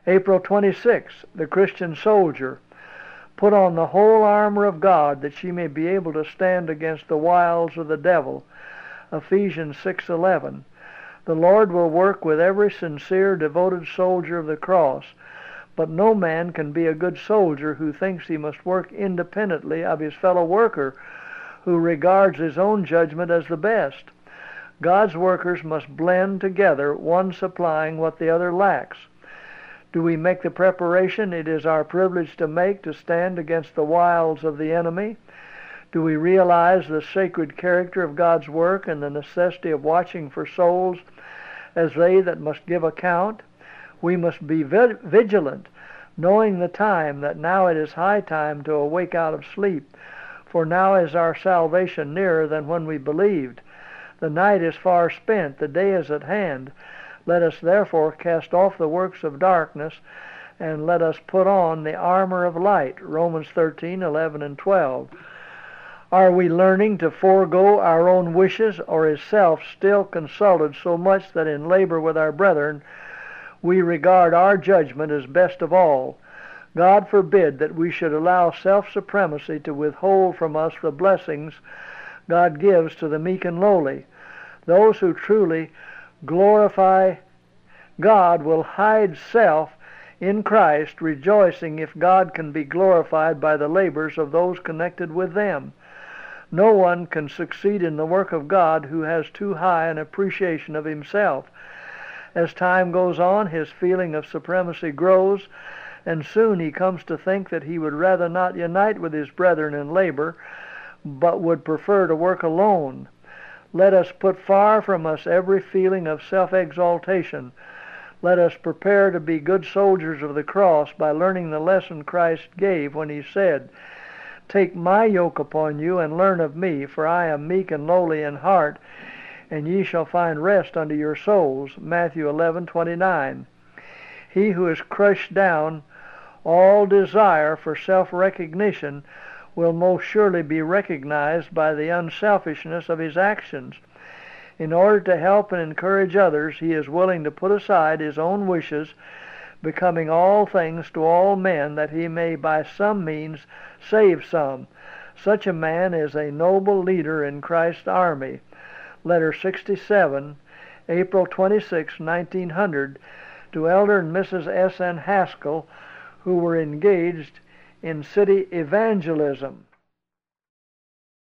April 26, the Christian soldier. Put on the whole armor of God, that ye may be able to stand against the wiles of the devil. Ephesians 6:11. The Lord will work with every sincere, devoted soldier of the cross, but no man can be a good soldier who thinks he must work independently of his fellow worker, who regards his own judgment as the best. God's workers must blend together, one supplying what the other lacks. Do we make the preparation it is our privilege to make to stand against the wiles of the enemy? Do we realize the sacred character of God's work and the necessity of watching for souls as they that must give account? We must be vigilant, knowing the time, that now it is high time to awake out of sleep. For now is our salvation nearer than when we believed. The night is far spent, the day is at hand. Let us therefore cast off the works of darkness, and let us put on the armor of light. Romans 13:11 and 12. Are we learning to forego our own wishes, or is self still consulted so much that in labor with our brethren we regard our judgment as best of all? God forbid that we should allow self-supremacy to withhold from us the blessings God gives to the meek and lowly. Those who truly glorify God will hide self in Christ, rejoicing if God can be glorified by the labors of those connected with them. No one can succeed in the work of God who has too high an appreciation of himself. As time goes on, his feeling of supremacy grows, and soon he comes to think that he would rather not unite with his brethren in labor, but would prefer to work alone. Let us put far from us every feeling of self-exaltation. Let us prepare to be good soldiers of the cross by learning the lesson Christ gave when he said, "Take my yoke upon you and learn of me, for I am meek and lowly in heart, and ye shall find rest unto your souls." Matthew 11:29. He who has crushed down all desire for self-recognition will most surely be recognized by the unselfishness of his actions. In order to help and encourage others, he is willing to put aside his own wishes, becoming all things to all men, that he may by some means save some. Such a man is a noble leader in Christ's army. Letter 67, April 26, 1900, to Elder and Mrs. S. N. Haskell, who were engaged in city evangelism.